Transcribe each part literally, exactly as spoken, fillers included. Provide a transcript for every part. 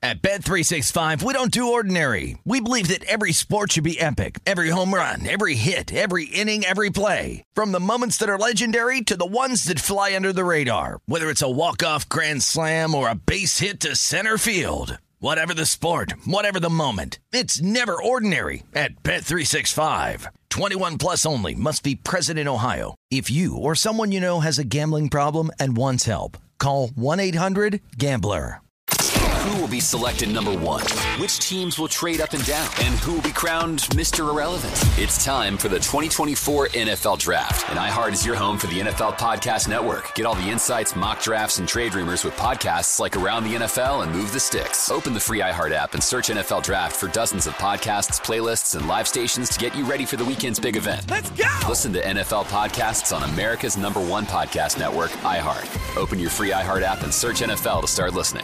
At Bet three sixty-five, we don't do ordinary. We believe that every sport should be epic. Every home run, every hit, every inning, every play. From the moments that are legendary to the ones that fly under the radar. Whether it's a walk-off grand slam or a base hit to center field. Whatever the sport, whatever the moment. It's never ordinary at Bet three sixty-five. twenty-one plus only. Must be present in Ohio. If you or someone you know has a gambling problem and wants help, call one eight hundred gambler. Who will be selected number one? Which teams will trade up and down? And who will be crowned Mister Irrelevant? It's time for the twenty twenty-four N F L Draft. And iHeart is your home for the N F L Podcast Network. Get all the insights, mock drafts, and trade rumors with podcasts like Around the N F L and Move the Sticks. Open the free iHeart app and search N F L Draft for dozens of podcasts, playlists, and live stations to get you ready for the weekend's big event. Let's go! Listen to N F L podcasts on America's number one podcast network, iHeart. Open your free iHeart app and search N F L to start listening.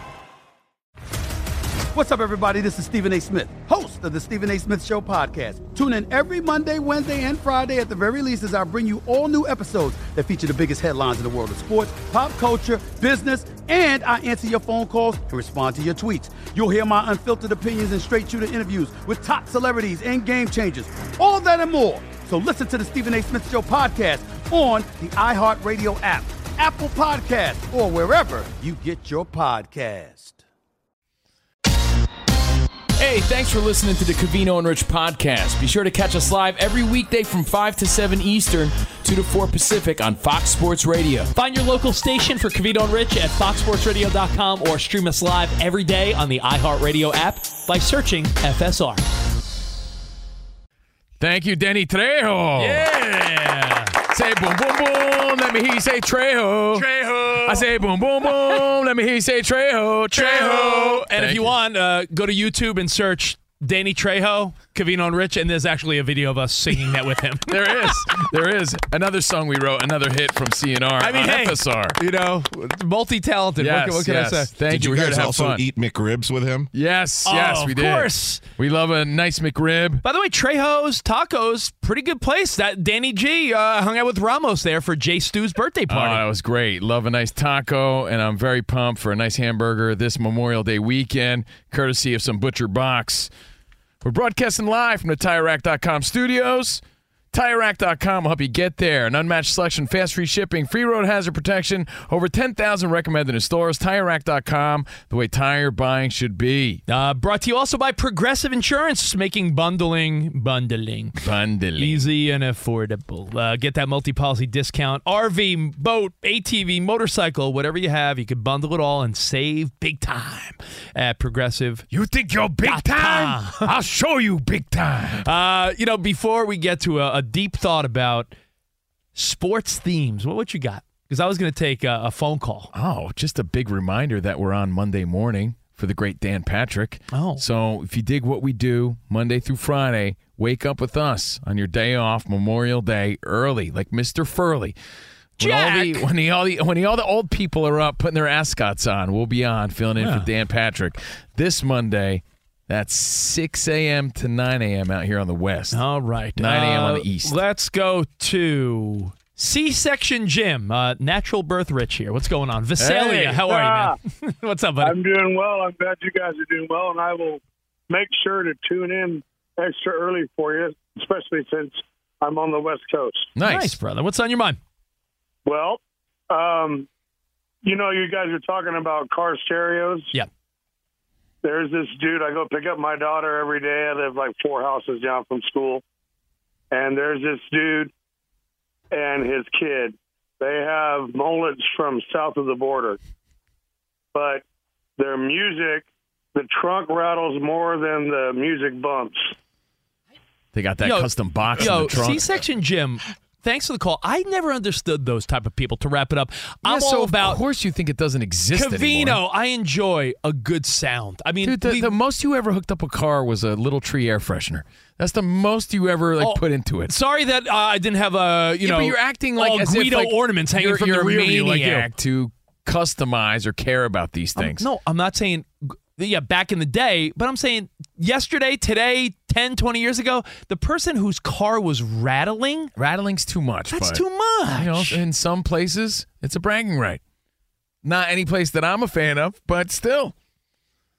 What's up, everybody? This is Stephen A. Smith, host of the Stephen A. Smith Show podcast. Tune in every Monday, Wednesday, and Friday at the very least as I bring you all new episodes that feature the biggest headlines in the world of sports, pop culture, business, and I answer your phone calls and respond to your tweets. You'll hear my unfiltered opinions and straight-shooter interviews with top celebrities and game changers. All of that and more. So listen to the Stephen A. Smith Show podcast on the iHeartRadio app, Apple Podcasts, or wherever you get your podcast. Hey, thanks for listening to the Covino and Rich podcast. Be sure to catch us live every weekday from five to seven Eastern, two to four Pacific on Fox Sports Radio. Find your local station for Covino and Rich at fox sports radio dot com or stream us live every day on the iHeartRadio app by searching F S R. Thank you, Denny Trejo. Yeah. Say boom, boom, boom. Let me hear you say Trejo. Trejo. I say boom, boom, boom. Let me hear you say Trejo. Trejo. And if you, you want, uh, go to YouTube and search Danny Trejo, Covino and Rich, and there's actually a video of us singing that with him. There is. There is. Another song we wrote, another hit from C N R I mean, on hey, F S R. You know, multi-talented. Yes, what can, what can yes. I say? Thank did you. you We're guys here to have also fun. eat McRibs with him? Yes, Oh, yes, we of did. Of course. We love a nice McRib. By the way, Trejo's Tacos, pretty good place. That Danny G uh, hung out with Ramos there for Jay Stu's birthday party. Oh, that was great. Love a nice taco, and I'm very pumped for a nice hamburger this Memorial Day weekend, courtesy of some Butcher Box. We're broadcasting live from the Tire Rack dot com studios. Tire Rack dot com will help you get there. An unmatched selection, fast free shipping, free road hazard protection, over ten thousand recommended in stores. Tire Rack dot com, the way tire buying should be. Uh, brought to you also by Progressive Insurance, making bundling, bundling, Bundling. easy and affordable. Uh, get that multi-policy discount. R V, boat, A T V, motorcycle, whatever you have, you can bundle it all and save big time at Progressive. You think you're big time? I'll show you big time. Uh, you know, before we get to a, a deep thought about sports themes, what what you got? Because I was going to take a, a phone call. Oh, just a big reminder that we're on Monday morning for the great Dan Patrick. Oh. So if you dig what we do Monday through Friday, wake up with us on your day off, Memorial Day, early, like Mister Furley. When all, the, when, the, all the, when the, all the old people are up putting their ascots on, we'll be on filling in Yeah. for Dan Patrick. This Monday, that's six a.m. to nine a.m. out here on the west. All right. nine a.m. on Uh, the east. Let's go to C-Section Jim, uh, Natural Birth Rich here. What's going on? Visalia, Hey. how are you, man? What's up, buddy? I'm doing well. I'm glad you guys are doing well, and I will make sure to tune in extra early for you, especially since I'm on the West Coast. Nice. Nice, brother. What's on your mind? Well, um, you know, you guys are talking about car stereos. Yeah. There's this dude, I go pick up my daughter every day. I live like four houses down from school. And there's this dude and his kid. They have mullets from south of the border. But their music, the trunk rattles more than the music bumps. They got that Yo, custom box in Yo, the trunk. C-Section Jim, thanks for the call. I never understood those type of people. To wrap it up, Yeah, I'm so all about of course you think it doesn't exist Covino. anymore. I enjoy a good sound. I mean, Dude, the, we- the most you ever hooked up a car was a Little Tree air freshener. That's the most you ever like Oh, put into it. sorry that uh, I didn't have a you Yeah, know. but you're acting like all as if, Guido like, ornaments hanging you're, from you're the rear a view like you. maniac to customize or care about these things. No, I'm not saying, yeah, back in the day, but I'm saying yesterday, today, ten, twenty years ago, the person whose car was rattling, Rattling's too much. that's but, too much. You know, in some places, it's a bragging right. Not any place that I'm a fan of, but still.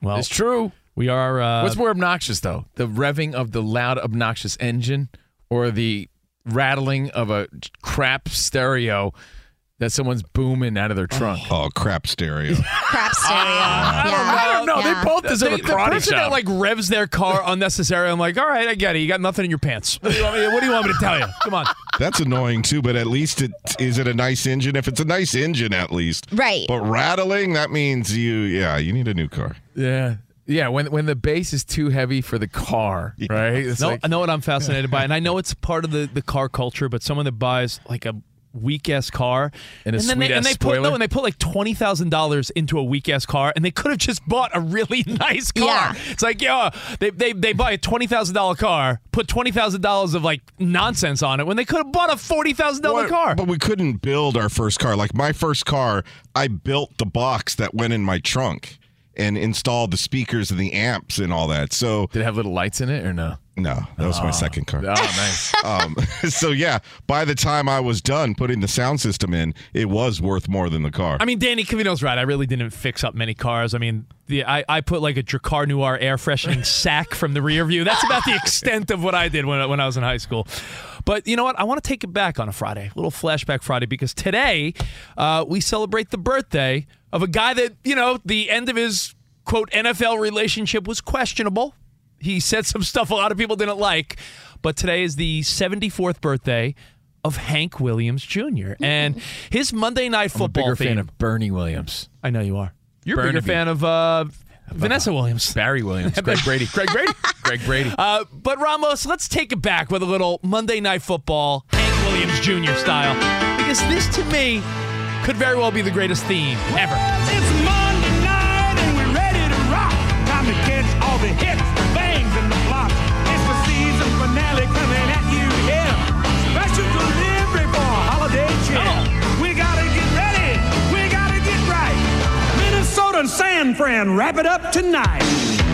Well, It's true. We are. Uh, What's more obnoxious, though? The revving of the loud, obnoxious engine or the rattling of a crap stereo that someone's booming out of their trunk? Oh, crap stereo. Crap stereo. I don't, yeah. I don't know. Yeah. They both deserve the, a the karate person that chop. like revs their car unnecessarily. I'm like, all right, I get it. You got nothing in your pants. What do you want me, what do you want me to tell you? Come on. That's annoying too, but at least it is it a nice engine? If it's a nice engine, at least. Right. But rattling, that means you, yeah, you need a new car. Yeah. Yeah, when when the bass is too heavy for the car, right? It's No, like, I know what I'm fascinated by, and I know it's part of the, the car culture. But someone that buys like a weak ass car, And a then they, sweet-ass and they put spoiler? no, and they put like twenty thousand dollars into a weak ass car, and they could have just bought a really nice car. Yeah. It's like, yo, they they they buy a twenty thousand dollar car, put twenty thousand dollars of like nonsense on it when they could have bought a forty thousand dollar What- car. But we couldn't build our first car. Like my first car, I built the box that went in my trunk and installed the speakers and the amps and all that. So did it have little lights in it or no? no, that was my second car. Oh, nice. Um, so yeah, by the time I was done putting the sound system in, it was worth more than the car. I mean, Danny Cavino's right. I really didn't fix up many cars. I mean, the I, I put like a Dracar Noir air freshening sack from the rear view. That's about the extent of what I did when, when I was in high school. But you know what? I want to take it back on a Friday, a little flashback Friday, because today uh, we celebrate the birthday of a guy that, you know, the end of his, quote, N F L relationship was questionable. He said some stuff a lot of people didn't like. But today is the seventy-fourth birthday of Hank Williams Junior And his Monday Night I'm a Football bigger theme. fan of Bernie Williams. I know you are. You're a Burnaby. bigger fan of uh, Vanessa Williams. Barry Williams. Greg Brady. Greg Brady. Greg Brady. Uh, but Ramos, let's take it back with a little Monday Night Football, Hank Williams Junior style, because this to me could very well be the greatest theme ever. It's Monday night and we're ready to rock. Time to catch all the hits, the bangs, and the flops. It's the season finale coming at you here. Special delivery for a holiday cheer. We gotta get ready. We gotta get right. Minnesota and San Fran wrap it up tonight.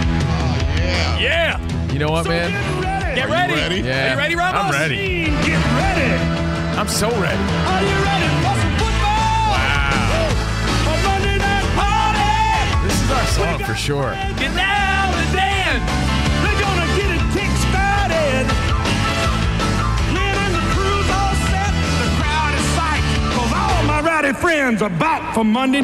Yeah. You know what, So man? Get ready. Get ready. ready? Yeah. Are you ready, Ramos? I'm ready. Team, Get ready. I'm so ready. Are you ready for some football? Wow. A Monday night party. This is our song for sure. Get down and dance. We're gonna get it kick-started. Lynn and the crew's all set. The crowd is psyched. 'Cause all my rowdy friends are back for Monday.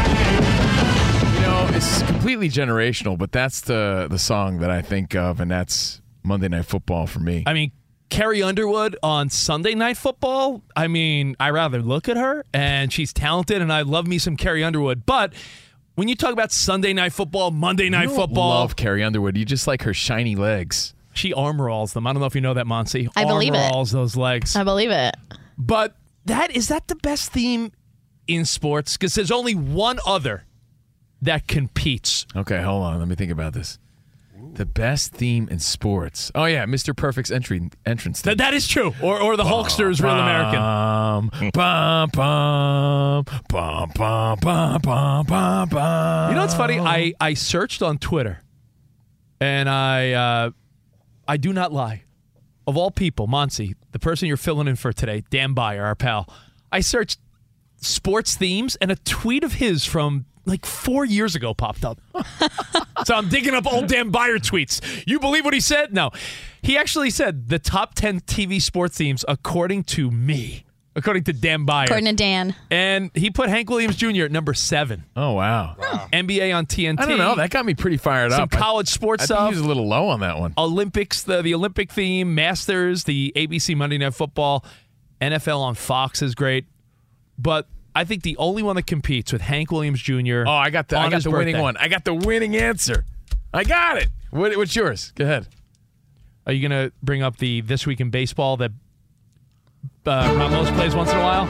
You know, it's completely generational, but that's the the song that I think of, and that's Monday Night Football for me. I mean, Carrie Underwood on Sunday Night Football. I mean, I rather look at her, and she's talented, and I love me some Carrie Underwood. But when you talk about Sunday Night Football, Monday Night You don't Football, love Carrie Underwood. You just like her shiny legs. she arm rolls them. I don't know if you know that, Monsi. I believe arm it. rolls those legs. I believe it. But that is that the best theme in sports? Because there's only one other that competes. Okay, hold on. Let me think about this. The best theme in sports. Oh yeah, Mister Perfect's entry entrance theme. That that is true. Or or the Hulkster's Real American. Bum, bum, bum, bum, bum, bum, bum, bum, bum. You know what's funny? I, I searched on Twitter, and I uh, I do not lie. Of all people, Monsi, the person you're filling in for today, Dan Byer, our pal, I searched sports themes, and a tweet of his from like four years ago popped up. So I'm digging up old Dan Byer tweets. You believe what he said? No. He actually said the top ten T V sports themes according to me, according to Dan Byer. According to Dan. And he put Hank Williams Junior at number seven. Oh wow. N B A on T N T. I don't know. That got me pretty fired Some up. college sports I, I stuff. think he was a little low on that one. Olympics, the, the Olympic theme, Masters, the A B C Monday Night Football, N F L on Fox is great. But I think the only one that competes with Hank Williams Junior Oh, I got the I on got his the winning birthday. one. I got the winning answer. I got it. What, what's yours? Go ahead. Are you going to bring up the This Week in Baseball that uh, Ramos plays once in a while?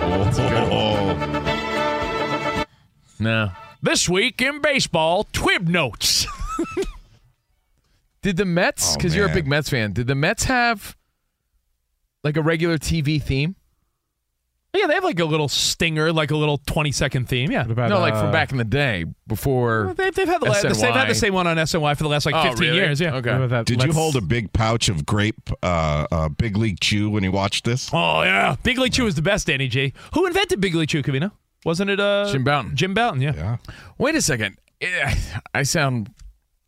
Oh, No. This Week in Baseball, Twib Notes. Did the Mets, Oh, because you're a man. big Mets fan, did the Mets have like a regular T V theme? Yeah, they have like a little stinger, like a little twenty-second theme. Yeah. No, like from back in the day before. They've, they've, had the, la- S N Y. they've had the same one on S N Y for the last like Oh, fifteen really? years. Yeah. Okay. did you hold a big pouch of grape, uh, uh, Big League Chew when you watched this? Oh, yeah. Big League Chew is the best, Danny G. Who invented Big League Chew, Cavino? Wasn't it uh, Jim Bouton. Jim Bouton, yeah. Yeah. Wait a second. Eh, I sound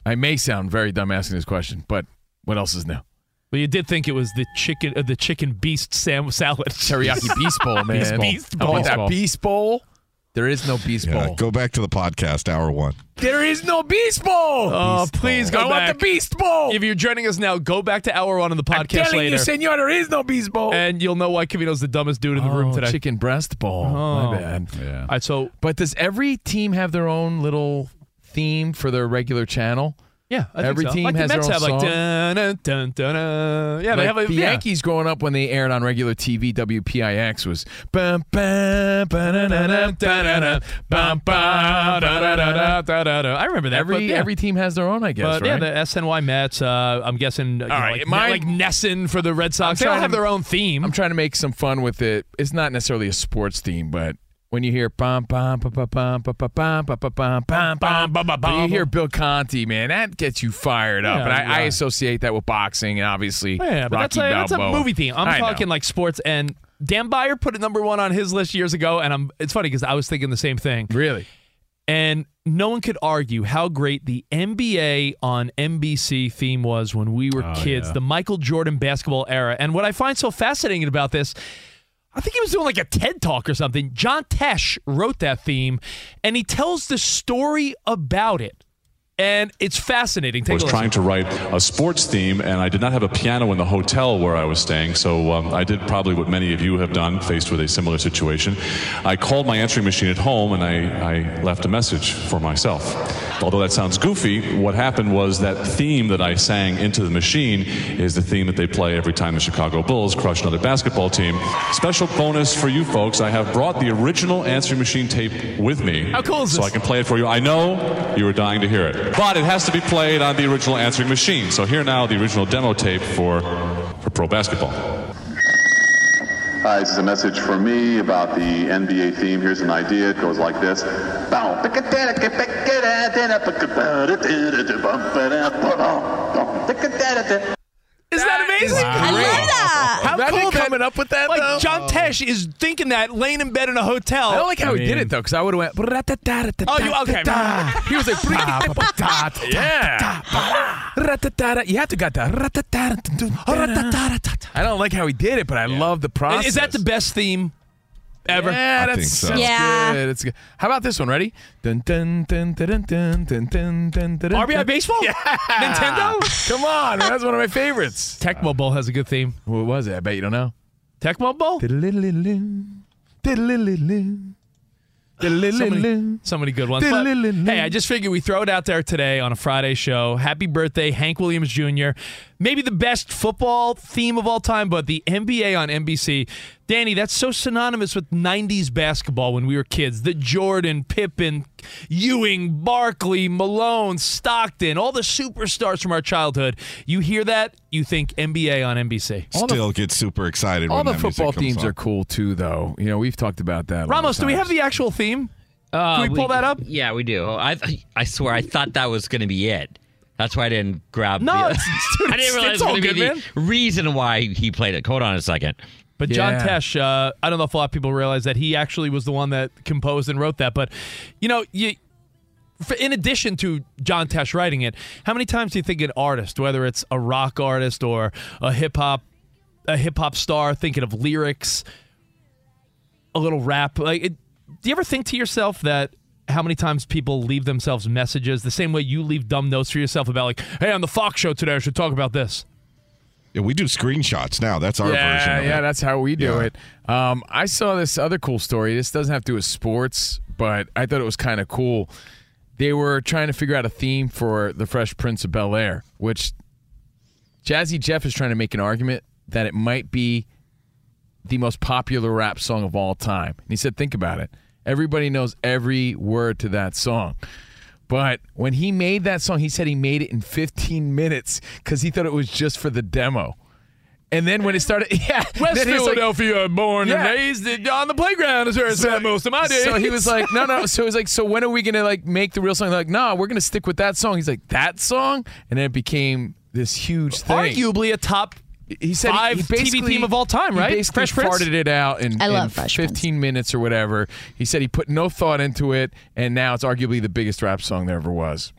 I may sound very dumb asking this question, but what else is new? Well, you did think it was the chicken, uh, the chicken beast sam- salad, teriyaki beast bowl, man. Beast, beast bowl. I want that beast bowl. There is no beast Yeah, bowl. go back to the podcast, hour one. There is no beast bowl. Oh, Beast please bowl. go I back. want the beast bowl. If you're joining us now, go back to hour one on the I'm podcast telling later, you, senor, there is no beast bowl. and you'll know why Cavino's the dumbest dude in the oh, room today. Chicken breast bowl. Oh. My bad. Yeah. All right, so But does every team have their own little theme for their regular channel? yeah, I think Every so. team like has the their Mets own have like song. dun, dun, dun, dun, dun. Yeah, Like they have a the yeah. Yankees growing up when they aired on regular T V. W P I X was bum, bum, ba-da-da-da, ba-da-da, bum, ba, da-da-da-da. Da-da-da. I remember that. Every but, yeah. every team has their own, I guess. But right? yeah, the S N Y Mets. Uh, I'm guessing. Uh, you know, right, like, mine- like Nesson for the Red Sox. I'm They all trying have to- their own theme. I'm trying to make some fun with it. It's not necessarily a sports theme, but when you hear bum bum bum bum bum bum bum bum bum bum bum bum, when you hear Bill Conti, man, that gets you fired up. Yeah, and I, I yeah. associate that with boxing and obviously Yeah, but Rocky that's a, that's a Balboa. movie theme. I'm I know. talking like sports, and Dan Byer put it number one on his list years ago, and I'm. It's funny because I was thinking the same thing. Really? And no one could argue how great the N B A on N B C theme was when we were kids, the Michael Jordan basketball era. And what I find so fascinating about this, I think he was doing like a TED Talk or something. John Tesh wrote that theme, and he tells the story about it. And it's fascinating. Take I was a listen. trying to write a sports theme, and I did not have a piano in the hotel where I was staying, so um, I did probably what many of you have done, faced with a similar situation. I called my answering machine at home, and I, I left a message for myself. Although that sounds goofy, what happened was that theme that I sang into the machine is the theme that they play every time the Chicago Bulls crush another basketball team. Special bonus for you folks, I have brought the original answering machine tape with me. How cool is so this? I can play it for you. I know you were dying to hear it. But it has to be played on the original answering machine. So here now the original demo tape for, for pro basketball. Hi, this is a message for me about the N B A theme. Here's an idea. It goes like this. Isn't that amazing? I love that. How Imagine cool that- coming up with that, Like though. John Tesh is thinking that, laying in bed in a hotel. I don't like how I he did mean- it though, because I would have went. Oh, you okay? He was like, yeah. You have to got that. I don't like how he did it, but I love the process. Is that the best theme ever? Yeah, I that's, think so. that's Yeah. good. It's good. How about this one? Ready? Dun, dun, dun, dun, dun, dun, dun, dun, dun, dun, R B I dun. Baseball? Yeah. Nintendo? Come on, man, that's one of my favorites. Tecmo Bowl has a good theme. What was it? I bet you don't know. Tecmo Bowl? So many, so many good ones. But, hey, I just figured we throw it out there today on a Friday show. Happy birthday, Hank Williams Junior Maybe the best football theme of all time, but the N B A on N B C. Danny, that's so synonymous with nineties basketball when we were kids. The Jordan, Pippen, Ewing, Barkley, Malone, Stockton, all the superstars from our childhood. You hear that, you think N B A on N B C. Still get super excited All when the that music football comes themes on. are cool too, though. You know, we've talked about that. a lot of Ramos, do we have times. the actual theme? Uh, Can we pull that up? Yeah, we do. I I swear I thought that was going to be it. That's why I didn't grab. No, the, it's- dude, I didn't it's- realize it's it was all going to be good, the reason why he played it. Hold on a second. But John Yeah. Tesh, uh, I don't know if a lot of people realize that he actually was the one that composed and wrote that. But, you know, you, for, in addition to John Tesh writing it, how many times do you think an artist, whether it's a rock artist or a hip hop, a hip hop star, thinking of lyrics, a little rap, like, it, do you ever think to yourself that how many times people leave themselves messages the same way you leave dumb notes for yourself about, like, hey, on the Fox show today, I should talk about this? Yeah, we do screenshots now. That's our yeah, version of yeah, it. that's how we do Yeah. it. Um, I saw this other cool story. This doesn't have to do with sports, but I thought it was kind of cool. They were trying to figure out a theme for The Fresh Prince of Bel-Air, which Jazzy Jeff is trying to make an argument that it might be the most popular rap song of all time. And he said, think about it. Everybody knows every word to that song. But when he made that song, he said he made it in fifteen minutes because he thought it was just for the demo. And then when it started, yeah, West then he was like- Philadelphia, born Yeah. and raised on the playground is where I spent most of my days. So he was like, no, no. So he was like, so when are we gonna like make the real song? They're like, no, we're gonna stick with that song. He's like, that song, and then it became this huge thing. arguably a top he said five he, he T V basically- theme of all time, right? He basically Fresh Prince? farted it out in, I love in Fresh fifteen minutes or whatever. He said he put no thought into it, and now it's arguably the biggest rap song there ever was.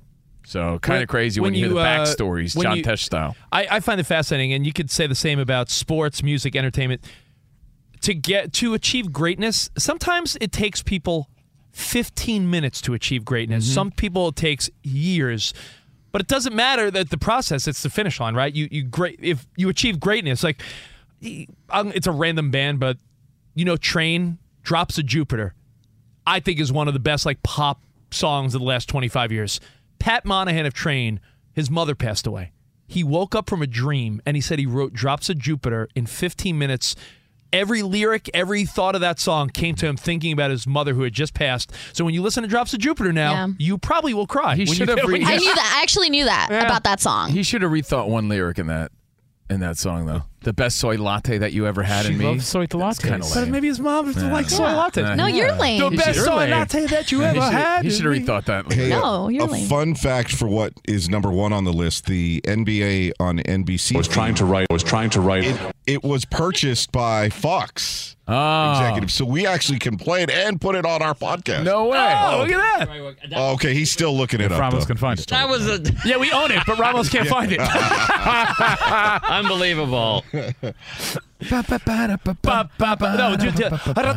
So kind When- of crazy when, when you hear you, the uh, backstories, when John you- Tesh style. I, I find it fascinating, and you could say the same about sports, music, entertainment. To get to achieve greatness, sometimes it takes people fifteen minutes to achieve greatness. Mm-hmm. Some people it takes years. But it doesn't matter that the process, it's the finish line, right? You you great if you achieve greatness, like um, it's a random band, but you know Train, Drops of Jupiter, I think is one of the best like pop songs of the last twenty-five years. Pat Monahan of Train, his mother passed away. He woke up from a dream and he said he wrote Drops of Jupiter in fifteen minutes. Every lyric, every thought of that song came to him thinking about his mother who had just passed. So when you listen to Drops of Jupiter now, Yeah. you probably will cry. He When should you- have when re- you- I knew that. I actually knew that Yeah. about that song. He should have rethought one lyric in that in that song though. The best soy latte that you ever had She in me. loves soy lattes. Kind of But lame. maybe his mom Yeah. likes soy Yeah. lattes. Yeah. No, you're lame. The He best should- soy lame. latte that you Yeah, ever he should- had. He is should have me. rethought that. Hey, No, a, you're a lame. fun fact for what is number one on the list: the N B A on N B C. I was trying to write. I was trying to write. It, it was purchased by Fox Oh. Executive, so we actually can play it and put it on our podcast. No way. Oh, look at that. Oh, okay, he's still looking it up. Ramos though. can find it. That was a Yeah, we own it, but Ramos can't find it. unbelievable. No, do- do-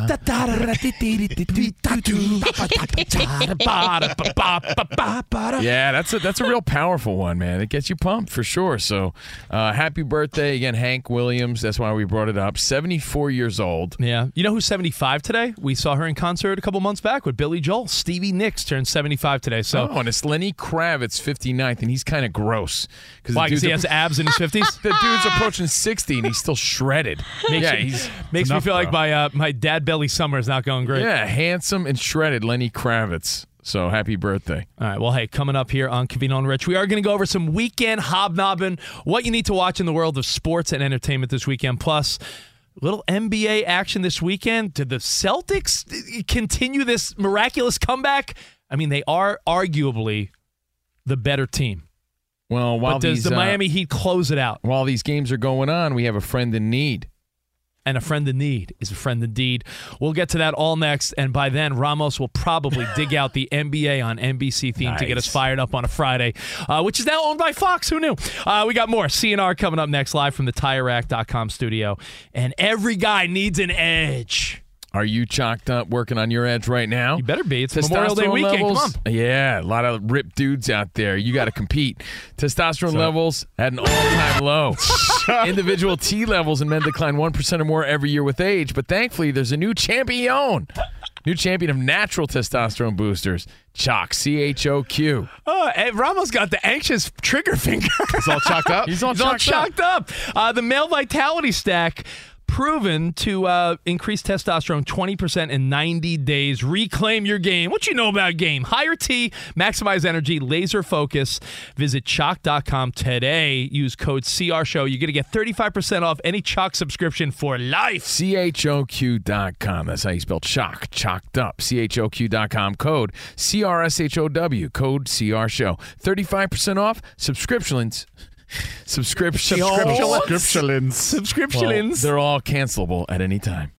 Yeah, that's a that's a real powerful one, man. It gets you pumped for sure. So, uh, happy birthday again, Hank Williams. That's why we brought it up. seventy-four years old. Yeah. You know who's seventy-five today? We saw her in concert a couple months back with Billy Joel. Stevie Nicks turned seventy-five today. So Oh, and it's Lenny Kravitz, fifty-ninth, and he's kind of gross. why? the Because he dude's has abs in his fifties? the dude's approaching sixty, and he's still shredded. Makes, yeah, me, he's makes me enough, feel like bro. my uh, my dad belly summer is not going great. yeah, handsome and shredded Lenny Kravitz. So happy birthday. All right. Well, hey, coming up here on Covino and Rich, we are going to go over some weekend hobnobbing, what you need to watch in the world of sports and entertainment this weekend, plus a little N B A action this weekend. Did the Celtics continue this miraculous comeback? I mean, they are arguably the better team. Well, while But does these the uh, Miami Heat close it out? while these games are going on, we have a friend in need. And a friend in need is a friend indeed. We'll get to that all next. And by then, Ramos will probably dig out the N B A on N B C theme to get us Nice. fired up on a Friday, uh, which is now owned by Fox. Who knew? Uh, we got more C N R coming up next, live from the Tire Rack dot com studio. And every guy needs an edge. Are you chalked up working on your edge right now? You better be. It's Memorial Day Testosterone weekend. Come levels? on. Yeah, a lot of ripped dudes out there. You got to compete. Testosterone levels at an all-time low. Individual T levels in men decline one percent or more every year with age, but thankfully there's a new champion. New champion of natural testosterone boosters, Chalk, C H O Q. Oh, and Ramos got the anxious trigger finger. He's all chalked up? He's all, He's all chalked chalked up. Uh, the male vitality stack proven to uh, increase testosterone twenty percent in ninety days. Reclaim your game. What you know about game? Higher T, maximize energy, laser focus. Visit chalk dot com today. Use code C R Show. You're going to get thirty-five percent off any Chalk subscription for life. C H O Q dot com. That's how you spell chalk, chalked up. C H O Q dot com. Code C R S H O W. Code C R Show. thirty-five percent off subscriptions. Subscription. Subscriptions. Subscriptions. They're all cancelable at any time.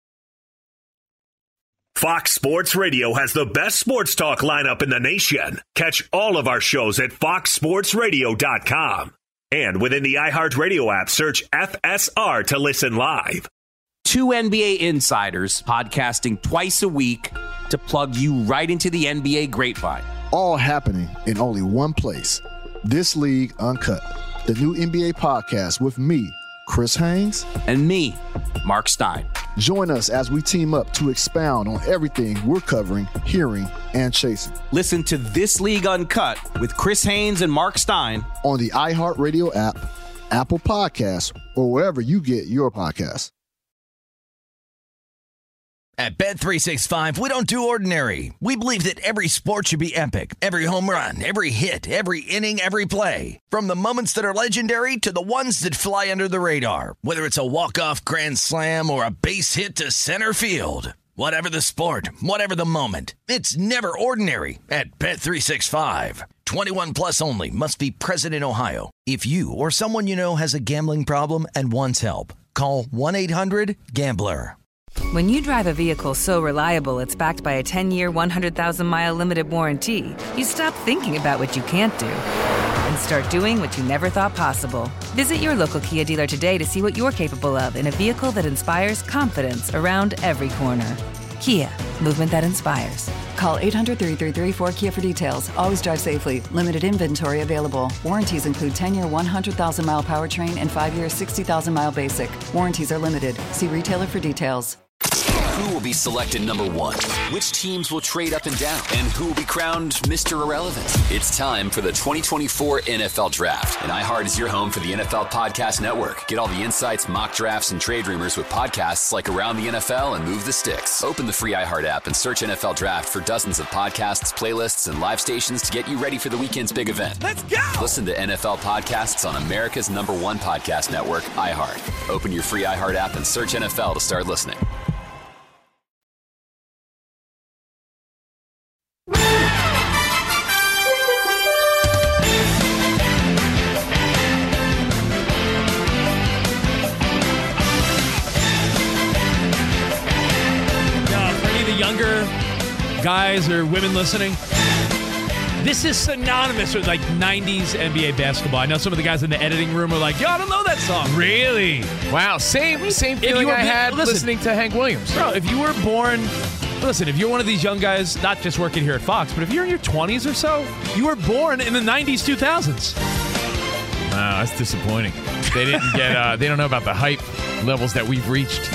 Fox Sports Radio has the best sports talk lineup in the nation. Catch all of our shows at fox sports radio dot com. And within the iHeartRadio app, search F S R to listen live. Two N B A insiders podcasting twice a week to plug you right into the N B A grapevine. All happening in only one place. This League Uncut, the new N B A podcast with me, Chris Haynes, and me, Mark Stein. Join us as we team up to expound on everything we're covering, hearing, and chasing. Listen to This League Uncut with Chris Haynes and Mark Stein on the iHeartRadio app, Apple Podcasts, or wherever you get your podcasts. At Bet three sixty-five, we don't do ordinary. We believe that every sport should be epic. Every home run, every hit, every inning, every play. From the moments that are legendary to the ones that fly under the radar. Whether it's a walk-off grand slam or a base hit to center field. Whatever the sport, whatever the moment. It's never ordinary at Bet three sixty-five. twenty-one plus only. Must be present in Ohio. If you or someone you know has a gambling problem and wants help, call one eight hundred gambler. When you drive a vehicle so reliable it's backed by a ten-year, one hundred thousand mile limited warranty, you stop thinking about what you can't do and start doing what you never thought possible. Visit your local Kia dealer today to see what you're capable of in a vehicle that inspires confidence around every corner. Kia, movement that inspires. Call eight hundred, three three three, four K I A for details. Always drive safely. Limited inventory available. Warranties include ten-year, one hundred thousand mile powertrain and five-year, sixty thousand mile basic. Warranties are limited. See retailer for details. Who will be selected number one? Which teams will trade up and down? And who will be crowned Mister Irrelevant? It's time for the twenty twenty-four N F L Draft. And iHeart is your home for the N F L Podcast Network. Get all the insights, mock drafts, and trade rumors with podcasts like Around the N F L and Move the Sticks. Open the free iHeart app and search N F L Draft for dozens of podcasts, playlists, and live stations to get you ready for the weekend's big event. Let's go! Listen to N F L podcasts on America's number one podcast network, iHeart. Open your free iHeart app and search N F L to start listening. Younger guys or women listening, this is synonymous with like nineties N B A basketball. I know some of the guys in the editing room are like, yo, I don't know that song. Really? Wow, same same feeling I had listen, listening to Hank Williams. Bro, if you were born, listen, if you're one of these young guys, not just working here at Fox, but if you're in your twenties or so, you were born in the nineties, two thousands. Wow, that's disappointing. They didn't get, uh, they don't know about the hype levels that we've reached.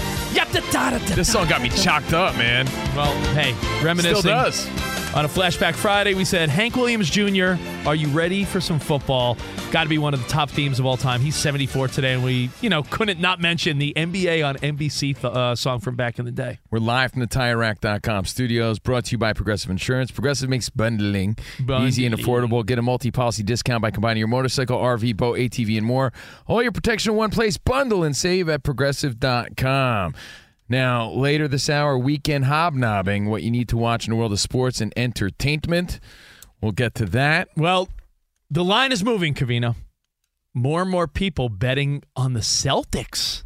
This song got me chalked up, man. Well, hey, reminiscing. Still does. On a Flashback Friday, we said, Hank Williams Junior, are you ready for some football? Got to be one of the top themes of all time. He's seventy-four today, and we, you know, couldn't not mention the N B A on N B C th- uh, song from back in the day. We're live from the Tire Rack dot com studios, brought to you by Progressive Insurance. Progressive makes bundling, Bundling. easy and affordable. Get a multi-policy discount by combining your motorcycle, R V, boat, A T V, and more. All your protection in one place. Bundle and save at Progressive dot com. Now, later this hour, weekend hobnobbing, what you need to watch in the world of sports and entertainment. We'll get to that. Well, the line is moving, Covino. More and more people betting on the Celtics.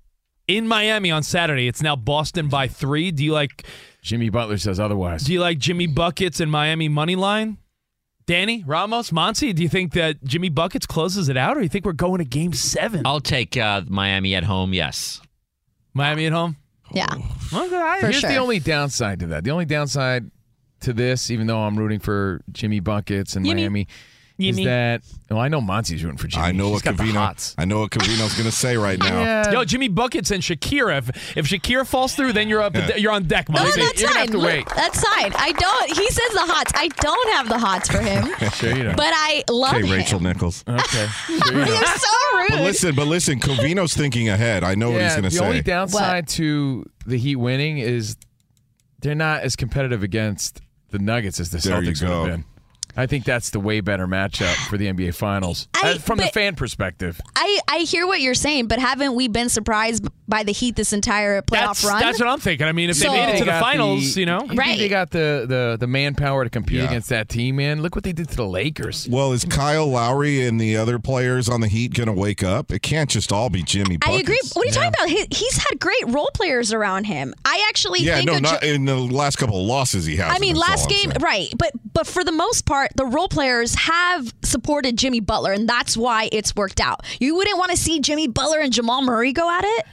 In Miami on Saturday, it's now Boston by three. Do you like... Jimmy Butler says otherwise. Do you like Jimmy Buckets and Miami money line? Danny, Ramos, Monty, do you think that Jimmy Buckets closes it out, or do you think we're going to game seven? I'll take uh, Miami at home, yes. Miami at home? Yeah. Okay, here's sure. the only downside to that. The only downside to this, even though I'm rooting for Jimmy Buckets and Yimmy. Miami, Yimmy. is that well, I know Monty's rooting for Jimmy. I know She's what got the Covino. hots. I know what Covino's going to say right now. Yeah. Yo, Jimmy Buckets and Shakira. If, if Shakira falls through, then you're up. Yeah. You're on deck, No, Monty. that's You're gonna fine. have to wait. That's fine. I don't. He says the hots. I don't have the hots for him. Sure you don't. But I love Okay, him. Rachel Nichols. Okay. Sure you don't. You're so rude. But listen, but listen, Covino's thinking ahead. I know what he's Yeah, going to the say. only downside to the Heat winning is they're not as competitive against the Nuggets as the There you Celtics would go. have been. I think that's the way better matchup for the N B A Finals I- uh, from the but- fan perspective. I, I hear what you're saying, but haven't we been surprised by the Heat this entire playoff That's, run? that's what I'm thinking. I mean, if So- they made it to They the got finals, you know. you think Right. They got the, the, the manpower to compete Yeah. against that team, man. Look what they did to the Lakers. Well, is Kyle Lowry and the other players on the Heat going to wake up? It can't just all be Jimmy I Buckets. agree. What are you talking about? He, he's had great role players around him. I actually Yeah, think no, that not Ju- in the last couple of losses he has. I mean, last game, right? But but for the most part, the role players have supported Jimmy Butler, and that's why it's worked out. You wouldn't want to see Jimmy Butler and Jamal Murray go at it.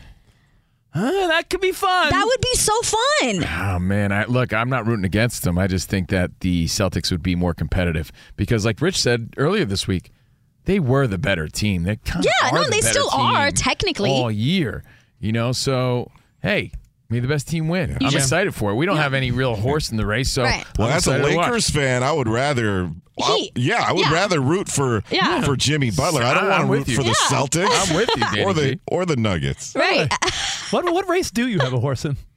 Uh, that could be fun. That would be so fun. Oh, man. I, look, I'm not rooting against them. I just think that the Celtics would be more competitive because, like Rich said earlier this week, they were the better team. They kind of Yeah, are no, the they better still are, team technically. all year. You know, so, hey, may the best team win. I'm Yeah. excited for it. We don't have any real horse in the race, so Right. Well, I'm as a excited to watch. Lakers fan, I would rather. I- Heat. yeah, I would Yeah. rather root for Yeah. for Jimmy Butler. I don't want I'm to with root you. for the Yeah. Celtics. I'm with you, Danny or the G. or the Nuggets. Right. What what race do you have a horse in?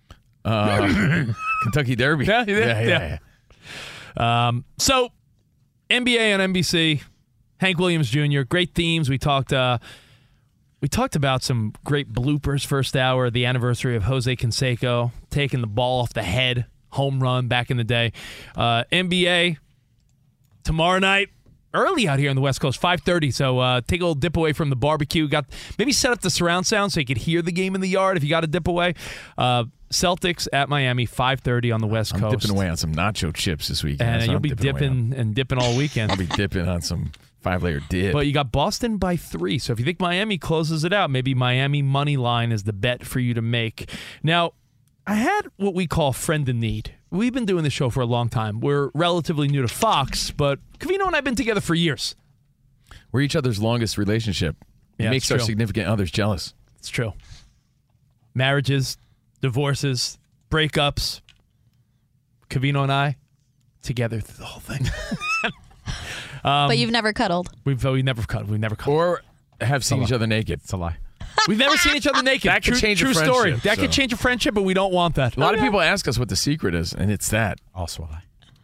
Uh, Kentucky Derby. Yeah, you did? yeah, yeah, Yeah. yeah. Um, so, N B A on N B C, Hank Williams Junior Great themes. We talked. Uh, we talked about some great bloopers. First hour, the anniversary of Jose Canseco taking the ball off the head, home run back in the day. Uh, N B A tomorrow night. early out here on the West Coast, five thirty. So uh, take a little dip away from the barbecue. Got maybe set up the surround sound so you could hear the game in the yard if you got to dip away. Uh, Celtics at Miami, five thirty on the West I'm Coast. dipping away on some nacho chips this weekend. And That's you'll what I'm be dipping, dipping and dipping all weekend. I'll be dipping on some five-layer dip. But you got Boston by three. So if you think Miami closes it out, maybe Miami money line is the bet for you to make. Now, I had what we call friend in need. We've been doing this show for a long time. We're relatively new to Fox, but Covino and I have been together for years. We're each other's longest relationship. It Yeah, makes it's our true. significant others jealous. It's true. Marriages, divorces, breakups. Covino and I together through the whole thing. um, But you've never cuddled. We've we never cuddled. We've never cuddled. Or have seen each other naked. It's a lie. We've never seen each other naked. That could true, change a true story. friendship, That so. could change a friendship, but we don't want that. A lot of people ask us what the secret is, and it's that. Also a lie.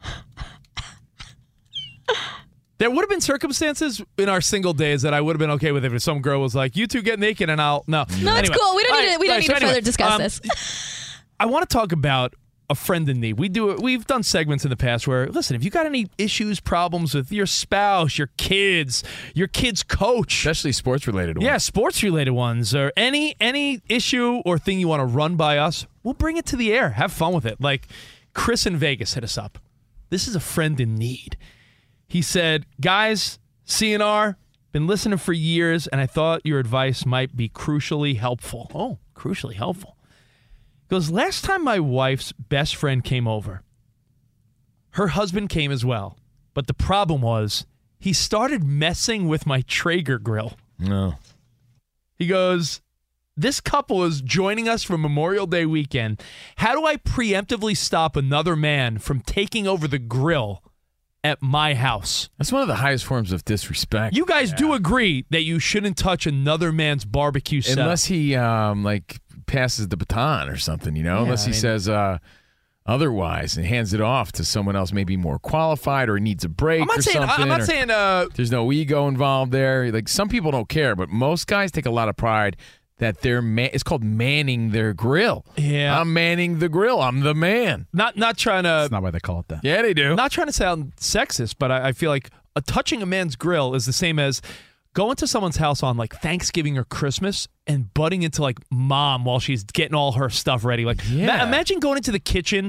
There would have been circumstances in our single days that I would have been okay with if some girl was like, "You two get naked," and I'll no. No, it's Anyway. cool. We don't All need to. We don't right, need so to anyway, further discuss um, this. I want to talk about a friend in need. We do it. We've done segments in the past where, listen, if you got any issues, problems with your spouse, your kids, your kid's coach, especially sports-related ones. yeah, sports-related ones, or any any issue or thing you want to run by us, we'll bring it to the air. Have fun with it. Like Chris in Vegas hit us up. This is a friend in need. He said, guys, C N R, been listening for years, and I thought your advice might be crucially helpful. Oh, crucially helpful. He goes, last time my wife's best friend came over, her husband came as well. But the problem was he started messing with my Traeger grill. No. He goes, this couple is joining us for Memorial Day weekend. How do I preemptively stop another man from taking over the grill at my house? That's one of the highest forms of disrespect. You guys do agree that you shouldn't touch another man's barbecue set. Unless he, um, like, passes the baton or something, you know? Yeah, Unless he I mean- says uh, otherwise and hands it off to someone else maybe more qualified or needs a break I'm not or saying, something. I'm not or saying, uh, there's no ego involved there. Like, some people don't care, but most guys take a lot of pride that they're man- it's called manning their grill. Yeah. I'm manning the grill. I'm the man. not not trying to. That's not why they call it that. Yeah, they do. Not trying to sound sexist, but I, I feel like a touching a man's grill is the same as going to someone's house on like Thanksgiving or Christmas and butting into like mom while she's getting all her stuff ready. Like, Yeah. ma- imagine going into the kitchen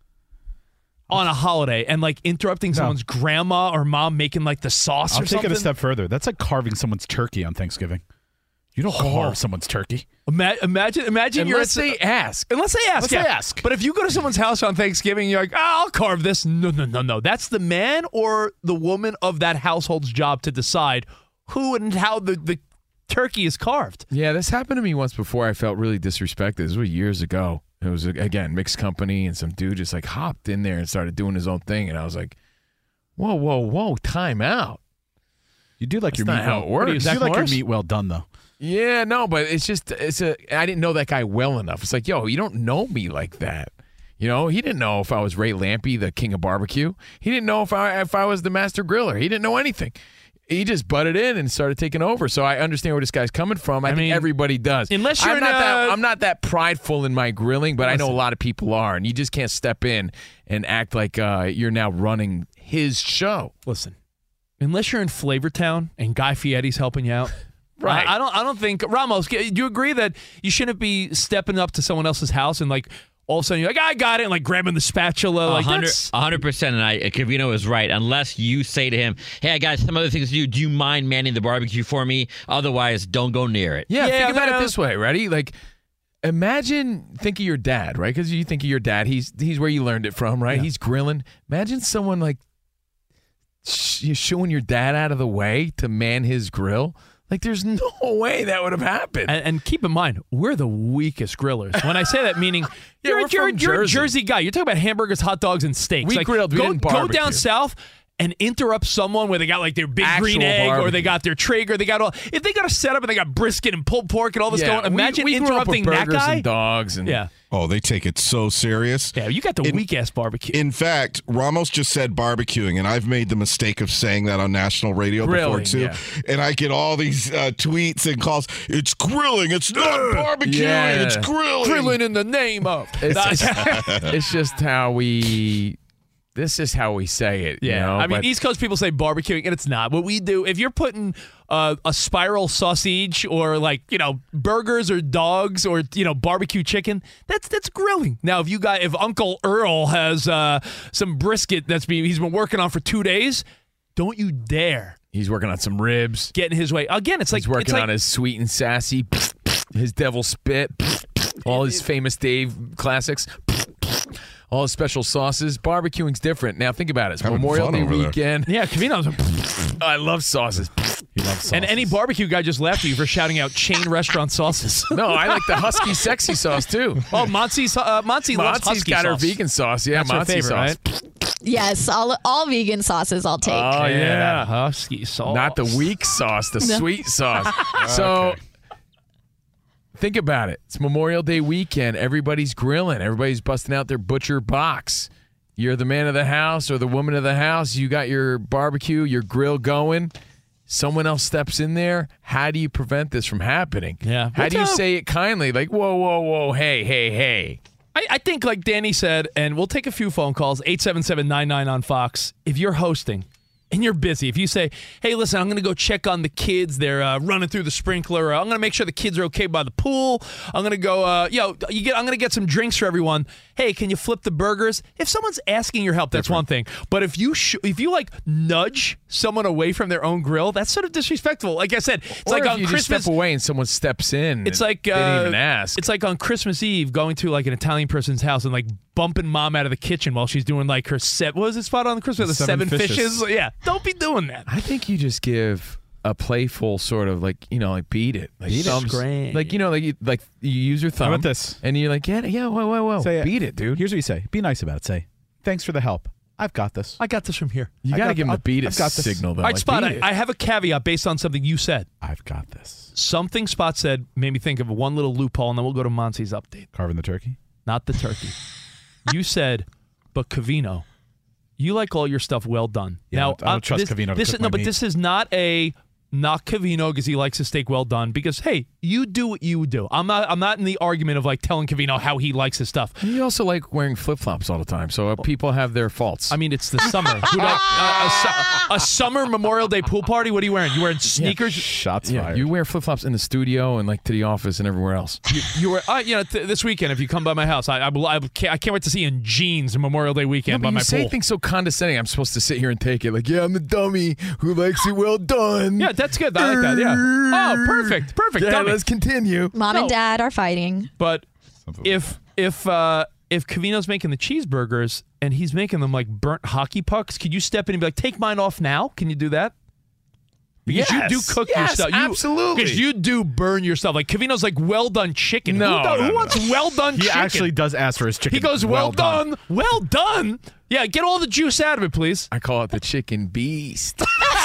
on a holiday and like interrupting someone's grandma or mom making like the sauce I'll or take something. it a step further. That's like carving someone's turkey on Thanksgiving. You don't carve someone's turkey. Ima- imagine, imagine you're Unless at- they ask. Unless they ask, Unless yeah. they ask. But if you go to someone's house on Thanksgiving, you're like, oh, I'll carve this. No, no, no, no. That's the man or the woman of that household's job to decide who and how the, the turkey is carved. Yeah, this happened to me once before. I felt really disrespected. This was years ago. It was, again, mixed company, and some dude just like hopped in there and started doing his own thing. And I was like, whoa, whoa, whoa, time out. You do like That's your not meat how well. it works. You Zach do like your Morris? meat well done though. Yeah, no, but it's just, it's a, I didn't know that guy well enough. It's like, yo, you don't know me like that. You know, he didn't know if I was Ray Lampy, the king of barbecue. He didn't know if I if I was the master griller. He didn't know anything. He just butted in and started taking over. So I understand where this guy's coming from. I, I think mean, everybody does. unless you're I'm in not a- that I'm not that prideful in my grilling, but I know a Listen. lot of people are, and you just can't step in and act like uh, you're now running his show. Listen, unless you're in Flavortown and Guy Fieri's helping you out. Right. I, I don't I don't think Ramos, do you agree that you shouldn't be stepping up to someone else's house and like all of a sudden you're like, I got it, and like grabbing the spatula. Like, A hundred, that's- a hundred percent, and I, Covino is right. Unless you say to him, "Hey, I got some other things to do. Do you mind manning the barbecue for me? Otherwise, don't go near it." Yeah, Yeah, think about man. it this way. Ready? Like, imagine, think of your dad, right? Because you think of your dad. He's he's where you learned it from, right? He's grilling. Imagine someone like sh- you shooing your dad out of the way to man his grill. Like, there's no way that would have happened. And, and keep in mind, we're the weakest grillers. When I say that, meaning Yeah, you're, we're you're, from you're a Jersey. Jersey guy. You're talking about hamburgers, hot dogs, and steaks. We like, grilled, we go, didn't go barbecue. down south and interrupt someone where they got like their big Actual green egg or barbecue. they got their Traeger. They got all. If they got a setup and they got brisket and pulled pork and all this Yeah, going, we- imagine we, grew up with interrupting that burgers guy. and dogs and Yeah. Oh, they take it so serious. Yeah, you got the In- weak ass barbecue. In fact, Ramos just said barbecuing, and I've made the mistake of saying that on national radio before Grilling, too. yeah. And I get all these uh, tweets and calls. It's grilling. It's not barbecuing. Yeah. It's grilling. Grilling in the name of. It's, it's, it's just how we this is how we say it. Yeah, you know? I mean, But East Coast people say barbecuing, and it's not. What we do, if you're putting uh, a spiral sausage or like you know burgers or dogs or you know barbecue chicken, that's that's grilling. Now, if you got if Uncle Earl has uh, some brisket that's been he's been working on for two days, don't you dare. He's working on some ribs. Getting his way again. It's like he's working it's like, on his sweet and sassy, his devil spit, all his famous Dave classics. All his special sauces. Barbecuing's different. Now think about it. It's Having Memorial fun Day over there. weekend. Yeah, Cavino's. I love sauces. You love sauces. And any barbecue guy just laughed at you for shouting out chain restaurant sauces. No, I like the husky sexy sauce too. Oh, Monty's uh, Monty loves Monty's husky got her sauce. vegan sauce. Yeah, That's her Monty favorite, sauce. right? Yes, all all vegan sauces I'll take. Oh yeah, husky sauce. Not the weak sauce, the No. sweet sauce. So think about it. It's Memorial Day weekend. Everybody's grilling. Everybody's busting out their butcher box. You're the man of the house or the woman of the house. You got your barbecue, your grill going. Someone else steps in there. How do you prevent this from happening? Yeah. How do you What's up? say it kindly? Like, whoa, whoa, whoa, hey, hey, hey. I, I think, like Danny said, and we'll take a few phone calls, eight seven seven nine nine on Fox. If you're hosting and you're busy, if you say, hey, listen, I'm going to go check on the kids. They're uh, running through the sprinkler. Or I'm going to make sure the kids are okay by the pool. I'm going to go, uh, yo, you get, I'm going to get some drinks for everyone. Hey, can you flip the burgers? If someone's asking your help, that's one thing. But if you sh- if you like nudge someone away from their own grill, that's sort of disrespectful. Like I said, it's Or like if on you just Christmas. step away and someone steps in. It's and like they uh, didn't even ask. It's like on Christmas Eve going to like an Italian person's house and like bumping mom out of the kitchen while she's doing like her set. What was it spot on the Christmas? The seven, Seven fishes. fishes. Yeah, don't be doing that. I think you just give a playful sort of like, you know, like beat it. Like Beat it. thumbs- Great. Like, you know, like you, like you use your thumb. How about this? And you're like, yeah, yeah, whoa, whoa, whoa. Say it. Beat it, dude. Here's what you say. Be nice about it. Say, thanks for the help. I've got this. I got this from here. You I got to got- give him the I'll- beat it I've got this. signal, though. All right, Like, Spot, beat I, it. I have a caveat based on something you said. I've got this. Something Spot said made me think of one little loophole, and then we'll go to Monty's update. Carving the turkey? Not the turkey. You said, but Cavino, you like all your stuff well done. Yeah, now, I don't- I don't uh, trust this, Cavino to This cook no, my but meat. this is not a knock Cavino because he likes his steak well done. Because hey, you do what you do. I'm not. I'm not in the argument of like telling Cavino how he likes his stuff. You also like wearing flip flops all the time, so uh, people have their faults. I mean, it's the summer. Who don't- uh, a, su- a summer Memorial Day pool party. What are you wearing? You wearing sneakers? Shots yeah, fired. you wear flip flops in the studio and like to the office and everywhere else. You, you were, uh, you know, th- this weekend if you come by my house, I, I, will- I, can't, I can't wait to see you in jeans Memorial Day No, weekend but by you my say pool. things so condescending. I'm supposed to sit here and take it. Like, yeah, I'm the dummy who likes it well done. Yeah, that's good. I like that. Yeah. Oh, perfect, perfect. Yeah, Dummy. let's continue. Mom No. and Dad are fighting. But if if uh, if Cavino's making the cheeseburgers and he's making them like burnt hockey pucks, could you step in and be like, "Take mine off now"? Can you do that? Because Yes. you do cook Yes, your stuff. You, absolutely. Because you do burn your stuff. Like Cavino's like well done chicken. No, who, do- no, who no. wants well done He chicken? actually does ask for his chicken. He goes, well, done. well done. Yeah, get all the juice out of it, please. I call it the chicken beast.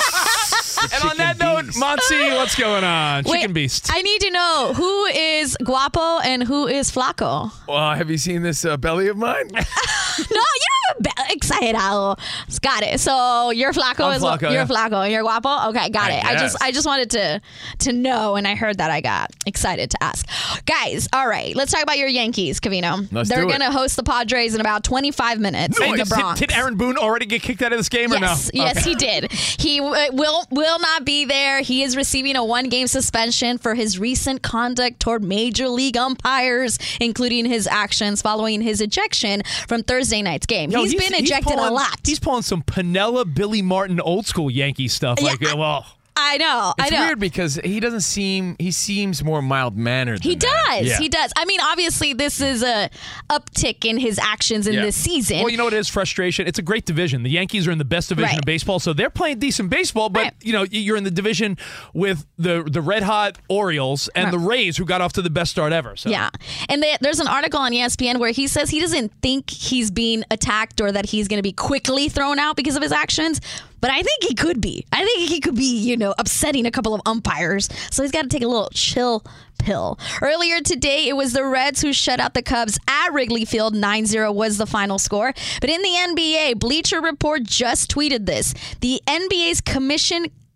And on that note, Monty, what's going on? Chicken Wait, Beast. I need to know who is Guapo and who is Flaco. Well, have you seen this uh, belly of mine? No, you're be- exagerado. Got it. So you're Flaco I'm as well. Flaco, You're yeah. Flaco and you're Guapo. Okay, got I it. I just, guess. I just wanted to, to know, and I heard that I got excited to ask, guys. All right, let's talk about your Yankees, Cavino. Let's They're do it. gonna host the Padres in about twenty-five minutes in Hey, the did, Bronx. did Aaron Boone already get kicked out of this game or no? Yes, yes, Okay. he did. He uh, will will not be there. He is receiving a one game suspension for his recent conduct toward major league umpires, including his actions following his ejection from Thursday night's game. Yo, he's been ejected pulling, a lot. He's pulling some Pinella, Billy Martin, old school Yankee stuff. Yeah, Like, uh, well, I know. It's I know. weird because he doesn't seem he seems more mild mannered. He does. Yeah. He does. I mean, obviously, this is a uptick in his actions in yeah. this season. Well, you know what it is? Frustration. It's a great division. The Yankees are in the best division Right. of baseball, so they're playing decent baseball. But Right. you know, you're in the division with the the red hot Orioles and Right. the Rays, who got off to the best start ever. So. Yeah. And they, there's an article on E S P N where he says he doesn't think he's being attacked or that he's going to be quickly thrown out because of his actions. But I think he could be. I think he could be, you know, upsetting a couple of umpires. So he's got to take a little chill pill. Earlier today, it was the Reds who shut out the Cubs at Wrigley Field. nine zero was the final score. But in the N B A, Bleacher Report just tweeted this. The N B A's commission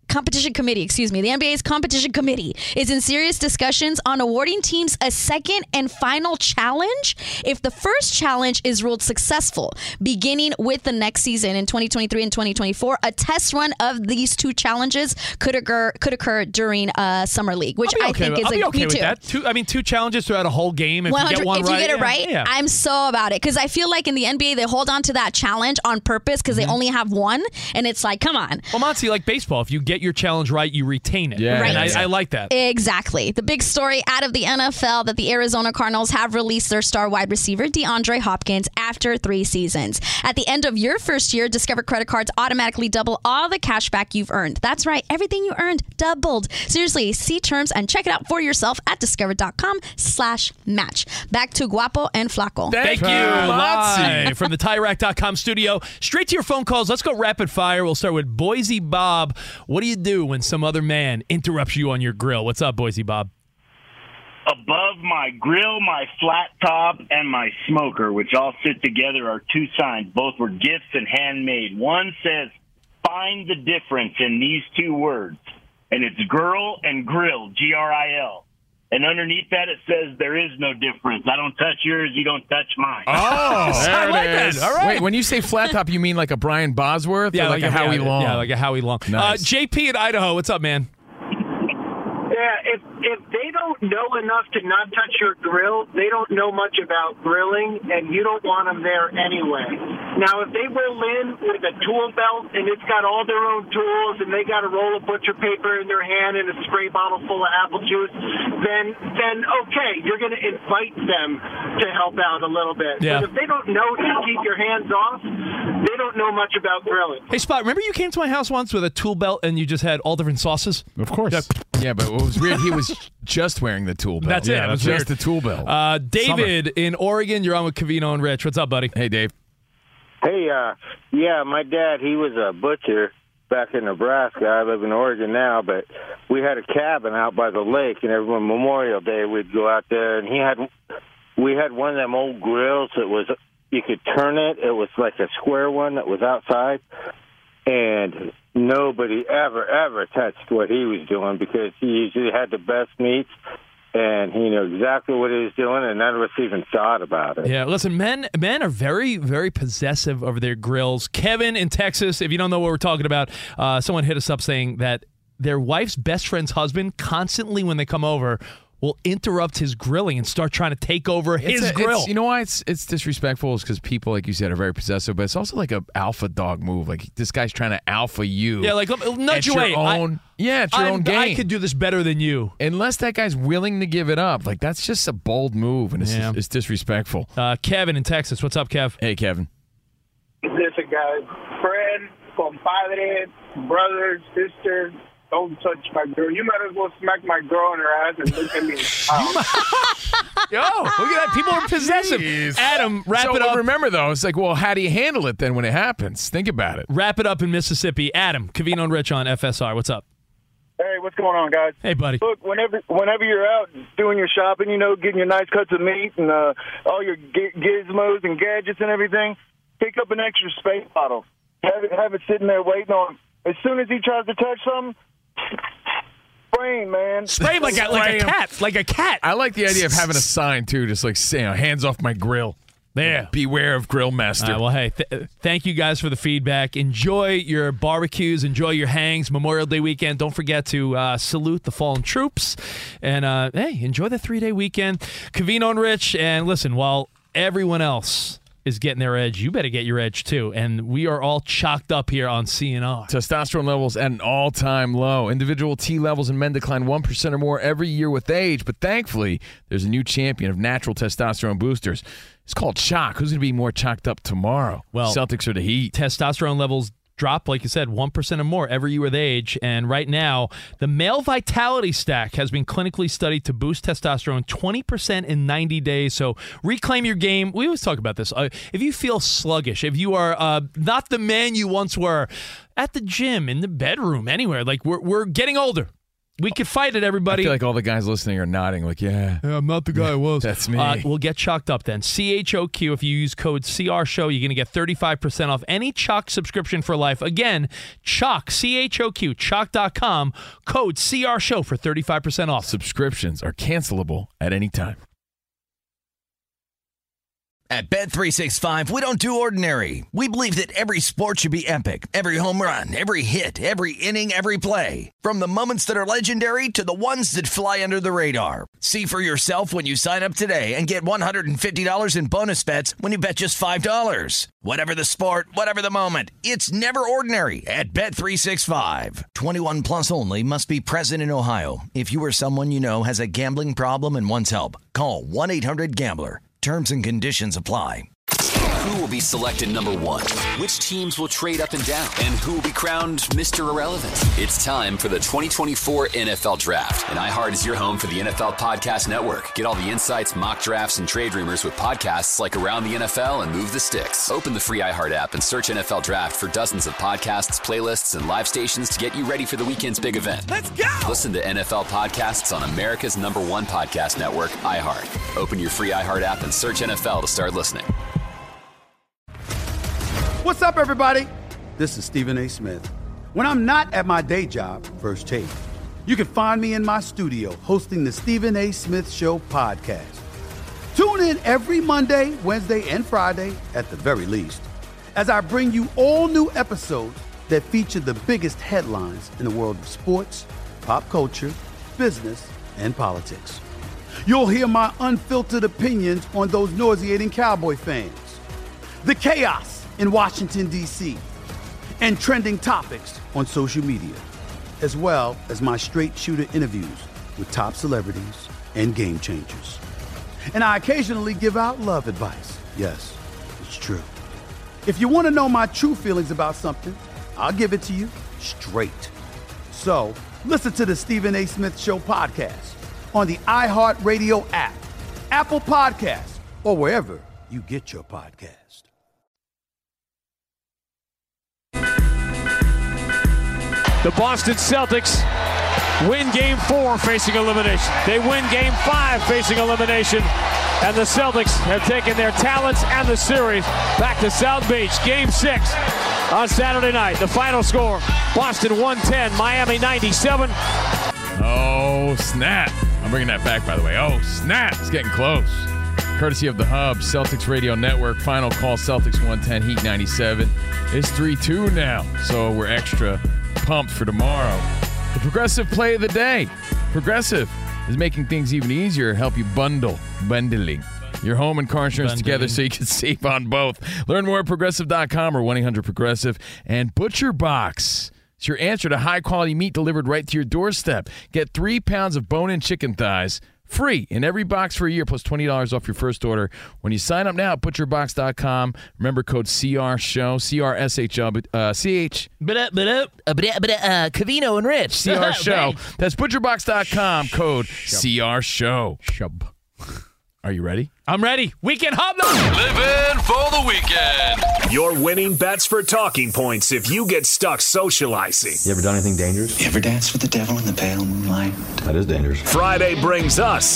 Competition Committee, excuse me, the N B A's Competition Committee is in serious discussions on awarding teams a second and final challenge if the first challenge is ruled successful. Beginning with the next season in twenty twenty-three and twenty twenty-four, a test run of these two challenges could occur could occur during a summer league, which I okay think with, is I'll be a okay me with too. that. Two, I mean, two challenges throughout a whole game. If you get one if you right, get it yeah, right, yeah. I'm so about it because I feel like in the N B A they hold on to that challenge on purpose because Mm-hmm. they only have one, and it's like, come on. Well, Monty, like baseball, if you get your challenge right, you retain it. Yeah. And Right. I, I like that. Exactly. The big story out of the N F L that the Arizona Cardinals have released their star wide receiver, DeAndre Hopkins, after three seasons. At the end of your first year, Discover credit cards automatically double all the cash back you've earned. That's right. Everything you earned doubled. Seriously, see terms and check it out for yourself at discover.com slash match. Back to Guapo and Flaco. Thank you. Live from the Tire Rack dot com studio. Straight to your phone calls. Let's go rapid fire. We'll start with Boise Bob. What do you do when some other man interrupts you on your grill? What's up, Boise Bob? Above my grill, my flat top, and my smoker, which all sit together, are two signs. Both were gifts and handmade. One says, find the difference in these two words. And it's girl and grill, G R I L. And underneath that, it says, there is no difference. I don't touch yours, you don't touch mine. Oh, there I like it that. is. All right. Wait, when you say flat top, you mean like a Brian Bosworth or like, a Howie yeah, Long? Yeah, like a Howie Long. Nice. Uh, J P in Idaho, what's up, man? Yeah, if if they don't know enough to not touch your grill, they don't know much about grilling, and you don't want them there anyway. Now, if they roll in with a tool belt and it's got all their own tools and they got a roll of butcher paper in their hand and a spray bottle full of apple juice, then then okay, you're going to invite them to help out a little bit. Yeah. But if they don't know to keep your hands off, they don't know much about grilling. Hey, Spot, remember you came to my house once with a tool belt and you just had all different sauces? Of course. Yeah, but what was weird, he was just wearing the tool belt. That's it. Yeah, It was just weird. the tool belt. Uh, David in Oregon, you're on with Cavino and Rich. What's up, buddy? Hey, Dave. Hey, uh, yeah, my dad, he was a butcher back in Nebraska. I live in Oregon now, but we had a cabin out by the lake, and every Memorial Day we'd go out there, and he had, we had one of them old grills that was, you could turn it. It was like a square one that was outside, and nobody ever, ever touched what he was doing because he usually had the best meats, and he knew exactly what he was doing, and none of us even thought about it. Yeah, listen, men men are very, very possessive over their grills. Kevin in Texas, if you don't know what we're talking about, uh, someone hit us up saying that their wife's best friend's husband constantly, when they come over, will interrupt his grilling and start trying to take over his It's a- grill. it's- you know why it's it's disrespectful? Is because people, like you said, are very possessive, but it's also like a alpha dog move. Like this guy's trying to alpha you. Yeah, like, at nudge your away. I- own. yeah, it's your I'm- own game. I could do this better than you. Unless that guy's willing to give it up, like that's just a bold move, and it's Yeah. it's disrespectful. Uh, Kevin in Texas, what's up, Kev? Hey, Kevin. Listen, guys, friend, compadre, brother, sister, don't touch my girl. You might as well smack my girl in her ass and look at me. Yo, look at that. People are possessive. Jeez. Adam, wrap So, it up. Remember though, it's like, well, how do you handle it then when it happens? Think about it. Wrap it up in Mississippi. Adam, Cavino and Rich on F S R. What's up? Hey, what's going on, guys? Hey, buddy. Look, whenever whenever you're out doing your shopping, you know, getting your nice cuts of meat and uh, all your gi- gizmos and gadgets and everything, pick up an extra space bottle. Have it, have it sitting there waiting on him. As soon as he tries to touch something, spray him, man. Spray him like a, like a Spray him. cat. Like a cat. I like the idea of having a sign too, just like say, you know, hands off my grill. There. Beware of grill master. All right, well, hey, th- thank you guys for the feedback. Enjoy your barbecues. Enjoy your hangs. Memorial Day weekend. Don't forget to uh, salute the fallen troops. And, uh, hey, enjoy the three-day weekend. Cavino and Rich. And listen, while everyone else is getting their edge, you better get your edge too. And we are all chalked up here on C N R. Testosterone levels at an all-time low. Individual T levels in men decline one percent or more every year with age. But thankfully, there's a new champion of natural testosterone boosters. It's called Chalk. Who's going to be more chalked up tomorrow? Well, Celtics or the Heat? Testosterone levels drop, like you said, one percent or more every year with age. And right now, the Male Vitality Stack has been clinically studied to boost testosterone twenty percent in ninety days. So reclaim your game. We always talk about this. Uh, if you feel sluggish, if you are uh, not the man you once were, at the gym, in the bedroom, anywhere, like we're, we're getting older. We could fight it, everybody. I feel like all the guys listening are nodding like, yeah. Yeah, I'm not the guy I was. That's me. Uh, we'll get Chalked up then. C H O Q. If you use code C R Show, you're going to get thirty-five percent off any Chalk subscription for life. Again, Chalk, C H O Q, chalk dot com, code C R Show for thirty-five percent off. Subscriptions are cancelable at any time. At Bet three sixty-five, we don't do ordinary. We believe that every sport should be epic. Every home run, every hit, every inning, every play. From the moments that are legendary to the ones that fly under the radar. See for yourself when you sign up today and get one hundred fifty dollars in bonus bets when you bet just five dollars. Whatever the sport, whatever the moment, it's never ordinary at Bet three sixty-five. twenty-one plus only. Must be present in Ohio. If you or someone you know has a gambling problem and wants help, call one eight hundred gambler. Terms and conditions apply. Who will be selected number one? Which teams will trade up and down? And who will be crowned Mister Irrelevant? It's time for the twenty twenty-four N F L Draft. And iHeart is your home for the N F L Podcast Network. Get all the insights, mock drafts, and trade rumors with podcasts like Around the N F L and Move the Sticks. Open the free iHeart app and search N F L Draft for dozens of podcasts, playlists, and live stations to get you ready for the weekend's big event. Let's go! Listen to N F L podcasts on America's number one podcast network, iHeart. Open your free iHeart app and search N F L to start listening. What's up, everybody? This is Stephen A. Smith. When I'm not at my day job, First Take, you can find me in my studio hosting the Stephen A. Smith Show podcast. Tune in every Monday, Wednesday, and Friday, at the very least, as I bring you all new episodes that feature the biggest headlines in the world of sports, pop culture, business, and politics. You'll hear my unfiltered opinions on those nauseating Cowboy fans, the chaos in Washington, D C, and trending topics on social media, as well as my straight shooter interviews with top celebrities and game changers. And I occasionally give out love advice. Yes, it's true. If you want to know my true feelings about something, I'll give it to you straight. So listen to the Stephen A. Smith Show podcast on the iHeartRadio app, Apple Podcasts, or wherever you get your podcast. The Boston Celtics win game four facing elimination. They win game five facing elimination. And the Celtics have taken their talents and the series back to South Beach. Game six on Saturday night. The final score, Boston one ten, Miami ninety-seven. Oh, snap. I'm bringing that back, by the way. Oh, snap. It's getting close. Courtesy of the Hub, Celtics Radio Network. Final call, Celtics one ten, Heat ninety-seven. It's three two now, so we're extra pumped for tomorrow. The Progressive play of the day. Progressive is making things even easier. Help you bundle, bundling your home and car insurance Bundling. together so you can save on both. Learn more at progressive dot com or one eight hundred progressive. And Butcher Box. It's your answer to high-quality meat delivered right to your doorstep. Get three pounds of bone-in chicken thighs free in every box for a year, plus twenty dollars off your first order when you sign up now at butcher box dot com. Remember code C R SHOW, C R S H O, uh, C H, uh, Cavino and Rich, C R SHOW. That's butcher box dot com, code C R SHOW. Shub. Are you ready? I'm ready. Weekend Hobnob. Living for the weekend. Your winning bets for talking points if you get stuck socializing. You ever done anything dangerous? You ever danced with the devil in the pale moonlight? That is dangerous. Friday brings us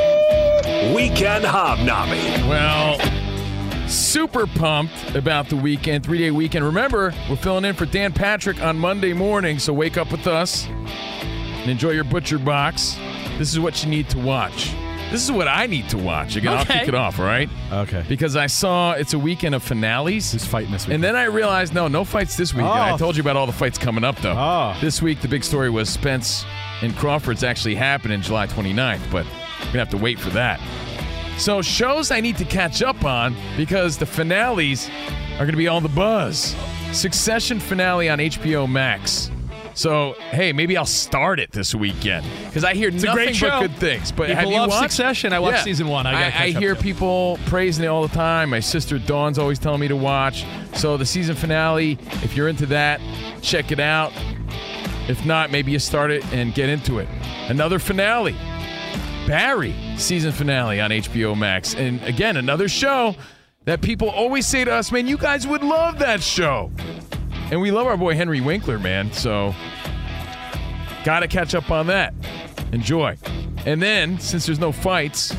Weekend Hobnobbing. Well, super pumped about the weekend, three-day weekend. Remember, we're filling in for Dan Patrick on Monday morning, so wake up with us and enjoy your Butcher Box. This is what you need to watch. This is what I need to watch. Again, Okay. I'll kick it off, all right? Okay. Because I saw it's a weekend of finales. Who's fighting this week? And then I realized, no, no fights this weekend. Oh. I told you about all the fights coming up, though. Oh. This week, the big story was Spence and Crawford's actually happening July twenty-ninth, but we're going to have to wait for that. So shows I need to catch up on because the finales are going to be all the buzz. Succession finale on H B O Max. So, hey, maybe I'll start it this weekend because I hear It's a nothing great but show. good things. But People have you love watched Succession. I watched season one. I gotta I, catch I up hear to it. people praising it all the time. My sister Dawn's always telling me to watch. So the season finale, if you're into that, check it out. If not, maybe you start it and get into it. Another finale. Barry, season finale on H B O Max. And again, another show that people always say to us, man, you guys would love that show. And we love our boy Henry Winkler, man. So Got to catch up on that. Enjoy. And then, since there's no fights,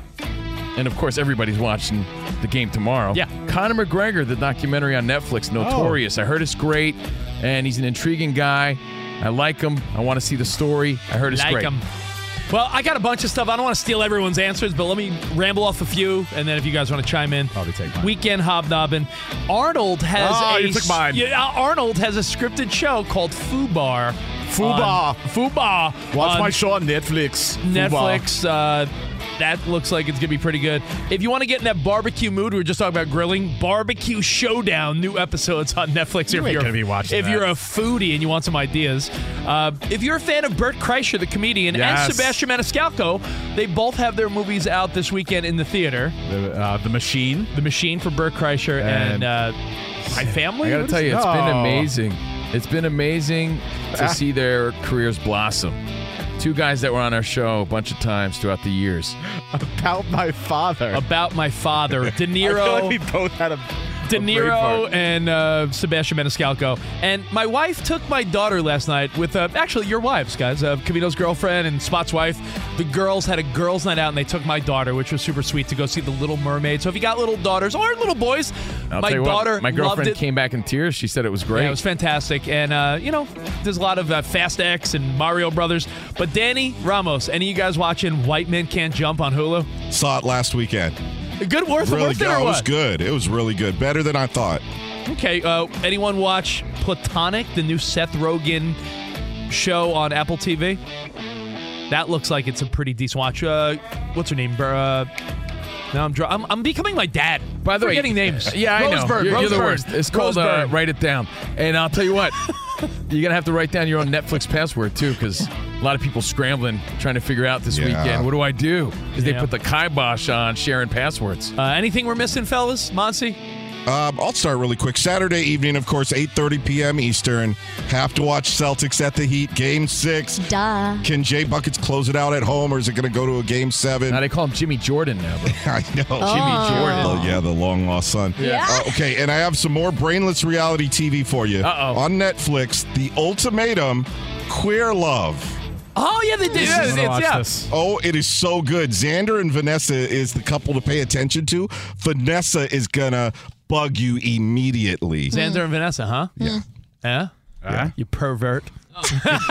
and of course everybody's watching the game tomorrow. Yeah. Conor McGregor, the documentary on Netflix, Notorious. Oh. I heard it's great, and he's an intriguing guy. I like him. I want to see the story. I heard it's like great. Him. Well, I got a bunch of stuff. I don't want to steal everyone's answers, but let me ramble off a few, and then if you guys want to chime in. Probably take mine. Weekend hobnobbing. Arnold has oh, a you took mine. Yeah, Arnold has a scripted show called Fubar. Fubar. Fubar. Watch on my show on Netflix. Netflix. Uh, that looks like it's going to be pretty good. If you want to get in that barbecue mood, we were just talking about grilling. Barbecue Showdown, new episodes on Netflix. You if ain't you're, gonna be watching If that. you're a foodie and you want some ideas. Uh, if you're a fan of Bert Kreischer, the comedian, Yes. and Sebastian Maniscalco, they both have their movies out this weekend in the theater. The, uh, the Machine. The Machine for Bert Kreischer and, And- uh, My Family. I got to What tell is you, it? it's been Oh. amazing. It's been amazing to Ah. see their careers blossom. Two guys that were on our show a bunch of times throughout the years. About my father. About My Father. De I feel Niro. like we both had a De a brain Niro fart. and uh, Sebastian Maniscalco. And my wife took my daughter last night with, uh, actually, your wives, guys. Uh, Camino's girlfriend and Spot's wife. The girls had a girls' night out, and they took my daughter, which was super sweet, to go see The Little Mermaid. So if you got little daughters or little boys, I'll my tell you what, daughter my loved girlfriend it. came back in tears. She said it was great. Yeah, it was fantastic. And, uh, you know, there's a lot of uh, Fast X and Mario Brothers. But Danny Ramos, any of you guys watching White Men Can't Jump on Hulu? Saw it last weekend. Good worth, Really worth it good. or It was what? good. It was really good. Better than I thought. Okay, uh, anyone watch Platonic, the new Seth Rogen show on Apple T V? That looks like it's a pretty decent watch. Uh, what's her name? Uh, now I'm, dr- I'm I'm becoming my dad. By the way, Forgetting names. Yeah, I know. Roseburg, You're, you're the Roseburg. worst. It's called uh, Roseburg. Write It Down. And I'll tell you what, you're going to have to write down your own Netflix password, too, because a lot of people scrambling, trying to figure out this Yeah. weekend, what do I do? Because they Yeah. put the kibosh on sharing passwords. Uh, anything we're missing, fellas? Monsi? Um, I'll start really quick. Saturday evening, of course, eight thirty p.m. Eastern. Have to watch Celtics at the Heat, Game six. Duh. Can Jay Buckets close it out at home, or is it going to go to a Game seven? Now they call him Jimmy Jordan now. But I know. Oh. Jimmy Jordan. Oh, yeah, the long-lost son. Yeah. Uh, okay, and I have some more brainless reality T V for you. Uh-oh. On Netflix, The Ultimatum, Queer Love. Oh, yeah, they did. Yeah, I'm gonna it's, watch yeah. this. Oh, it is so good. Xander and Vanessa is the couple to pay attention to. Vanessa is going to bug you immediately. Xander and Vanessa, huh? Yeah. Yeah? Yeah. You pervert. No,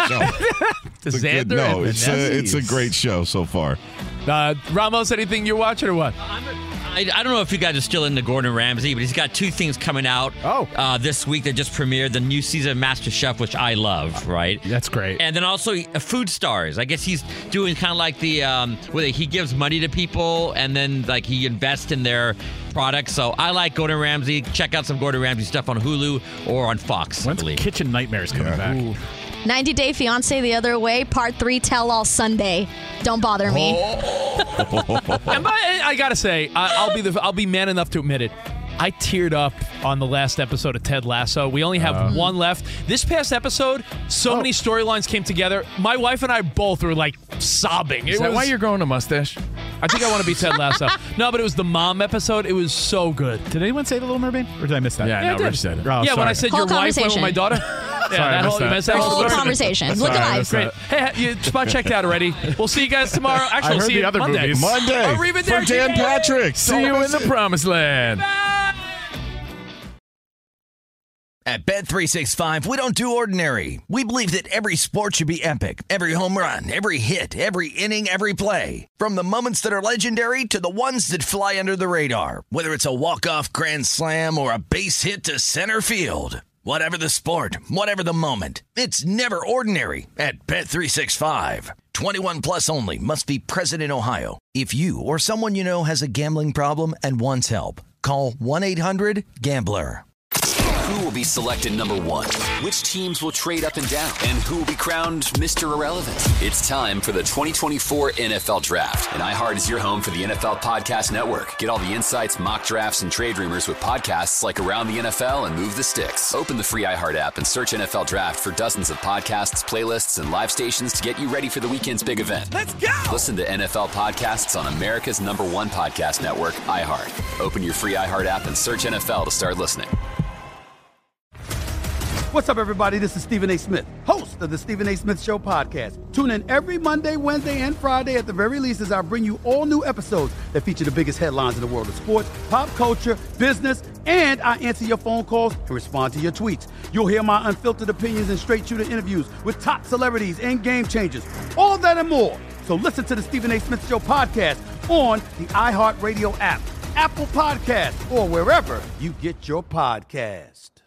To it's a Xander good- no, and it's Vanessa. a, it's a great show so far. Uh, Ramos, anything you're watching or what? I, I don't know if you guys are still into Gordon Ramsay, but he's got two things coming out Oh. uh, this week that just premiered. The new season of MasterChef, which I love, right? That's great. And then also uh, Food Stars. I guess he's doing kind of like the, um, where he gives money to people and then like he invests in their products. So I like Gordon Ramsay. Check out some Gordon Ramsay stuff on Hulu or on Fox, I When's believe. Kitchen Nightmares coming back? ninety Day Fiance the other way, part three, Tell All Sunday. Don't bother me. And by, I gotta say, I, I'll be the I'll be man enough to admit it. I teared up on the last episode of Ted Lasso. We only have Uh. one left. This past episode, so many storylines came together. My wife and I both were like sobbing. is it that was, why you're growing a mustache? I think I want to be Ted Lasso. No, but it was the mom episode. It was so good. Did anyone say The Little Mermaid? Or did I miss that? Yeah, Yeah, I no, did. Rich said it. Oh, yeah, when sorry. I said Whole your wife went with conversation. my daughter. Yeah, Sorry, I that missed whole, that. you missed that whole Whole story. conversation. Look Sorry, I alive. missed Great. that. Hey, you spot checked out already. We'll see you guys tomorrow. Actually, I we'll heard see the you other Monday. movies. Monday Arrivederci. for Dan Patrick. See you in the promised land. At Bet three sixty-five, we don't do ordinary. We believe that every sport should be epic. Every home run, every hit, every inning, every play. From the moments that are legendary to the ones that fly under the radar. Whether it's a walk-off grand slam or a base hit to center field. Whatever the sport, whatever the moment. It's never ordinary at Bet three sixty-five. twenty-one plus only. Must be present in Ohio. If you or someone you know has a gambling problem and wants help, call one eight hundred gambler. Who will be selected number one? Which teams will trade up and down? And who will be crowned Mister Irrelevant? It's time for the twenty twenty-four N F L Draft. And iHeart is your home for the N F L Podcast Network. Get all the insights, mock drafts, and trade rumors with podcasts like Around the N F L and Move the Sticks. Open the free iHeart app and search N F L Draft for dozens of podcasts, playlists, and live stations to get you ready for the weekend's big event. Let's go! Listen to N F L podcasts on America's number one podcast network, iHeart. Open your free iHeart app and search N F L to start listening. What's up, everybody? This is Stephen A. Smith, host of the Stephen A. Smith Show podcast. Tune in every Monday, Wednesday, and Friday at the very least as I bring you all new episodes that feature the biggest headlines in the world of sports, pop culture, business, and I answer your phone calls and respond to your tweets. You'll hear my unfiltered opinions and straight-shooter interviews with top celebrities and game changers. All that and more. So listen to the Stephen A. Smith Show podcast on the iHeartRadio app, Apple Podcasts, or wherever you get your podcast.